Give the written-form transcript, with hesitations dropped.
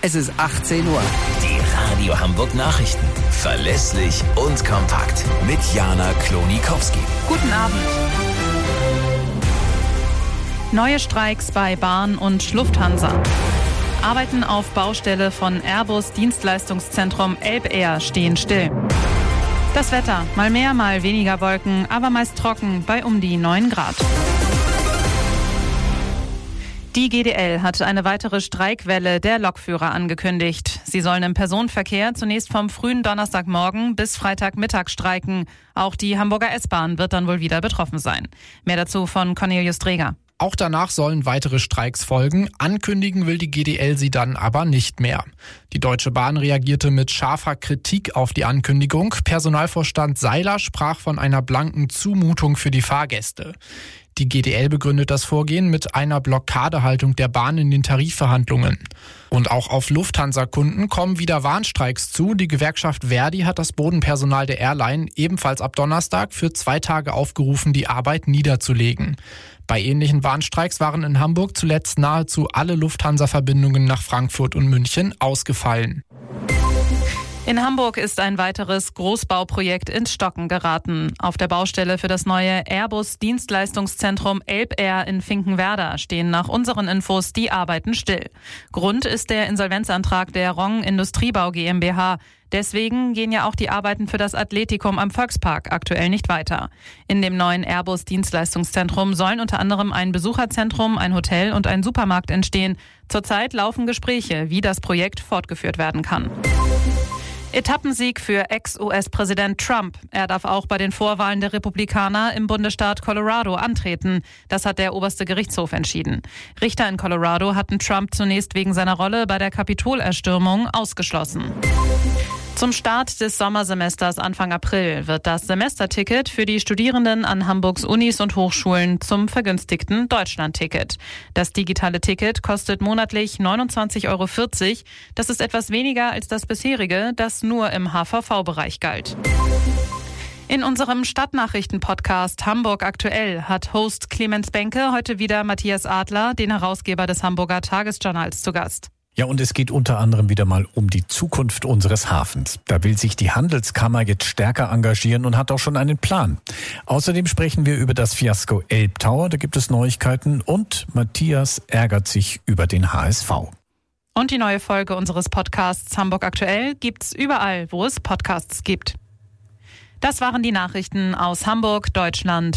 Es ist 18 Uhr. Die Radio Hamburg Nachrichten. Verlässlich und kompakt. Mit Jana Klonikowski. Guten Abend. Neue Streiks bei Bahn und Lufthansa. Arbeiten auf Baustelle von Airbus Dienstleistungszentrum Elbair stehen still. Das Wetter, mal mehr, mal weniger Wolken, aber meist trocken bei um die 9 Grad. Die GDL hat eine weitere Streikwelle der Lokführer angekündigt. Sie sollen im Personenverkehr zunächst vom frühen Donnerstagmorgen bis Freitagmittag streiken. Auch die Hamburger S-Bahn wird dann wohl wieder betroffen sein. Mehr dazu von Cornelius Dreger. Auch danach sollen weitere Streiks folgen. Ankündigen will die GDL sie dann aber nicht mehr. Die Deutsche Bahn reagierte mit scharfer Kritik auf die Ankündigung. Personalvorstand Seiler sprach von einer blanken Zumutung für die Fahrgäste. Die GDL begründet das Vorgehen mit einer Blockadehaltung der Bahn in den Tarifverhandlungen. Und auch auf Lufthansa-Kunden kommen wieder Warnstreiks zu. Die Gewerkschaft Verdi hat das Bodenpersonal der Airline ebenfalls ab Donnerstag für 2 Tage aufgerufen, die Arbeit niederzulegen. Bei ähnlichen Warnstreiks waren in Hamburg zuletzt nahezu alle Lufthansa-Verbindungen nach Frankfurt und München ausgefallen. In Hamburg ist ein weiteres Großbauprojekt ins Stocken geraten. Auf der Baustelle für das neue Airbus Dienstleistungszentrum Elbair in Finkenwerder stehen nach unseren Infos die Arbeiten still. Grund ist der Insolvenzantrag der Rong Industriebau GmbH. Deswegen gehen ja auch die Arbeiten für das Athletikum am Volkspark aktuell nicht weiter. In dem neuen Airbus Dienstleistungszentrum sollen unter anderem ein Besucherzentrum, ein Hotel und ein Supermarkt entstehen. Zurzeit laufen Gespräche, wie das Projekt fortgeführt werden kann. Etappensieg für Ex-US-Präsident Trump. Er darf auch bei den Vorwahlen der Republikaner im Bundesstaat Colorado antreten. Das hat der oberste Gerichtshof entschieden. Richter in Colorado hatten Trump zunächst wegen seiner Rolle bei der Kapitolerstürmung ausgeschlossen. Zum Start des Sommersemesters Anfang April wird das Semesterticket für die Studierenden an Hamburgs Unis und Hochschulen zum vergünstigten Deutschlandticket. Das digitale Ticket kostet monatlich 29,40 €. Das ist etwas weniger als das bisherige, das nur im HVV-Bereich galt. In unserem Stadtnachrichten-Podcast Hamburg aktuell hat Host Clemens Benke heute wieder Matthias Adler, den Herausgeber des Hamburger Tagesjournals, zu Gast. Ja, und es geht unter anderem wieder mal um die Zukunft unseres Hafens. Da will sich die Handelskammer jetzt stärker engagieren und hat auch schon einen Plan. Außerdem sprechen wir über das Fiasko Elbtower, da gibt es Neuigkeiten, und Matthias ärgert sich über den HSV. Und die neue Folge unseres Podcasts Hamburg aktuell gibt's überall, wo es Podcasts gibt. Das waren die Nachrichten aus Hamburg, Deutschland